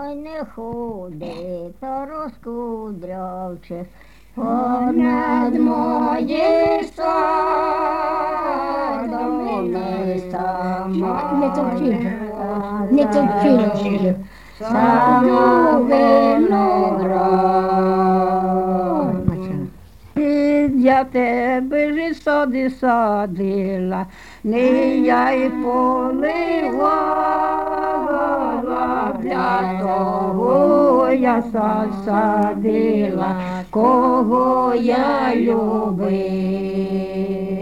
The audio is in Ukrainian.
й не ходить, та розкудрявче. Понад моїм садом не сама, Не товчи. саду виноград. Я тебе ж і сади садила, не я й поливала, для того я садила, кого я любила.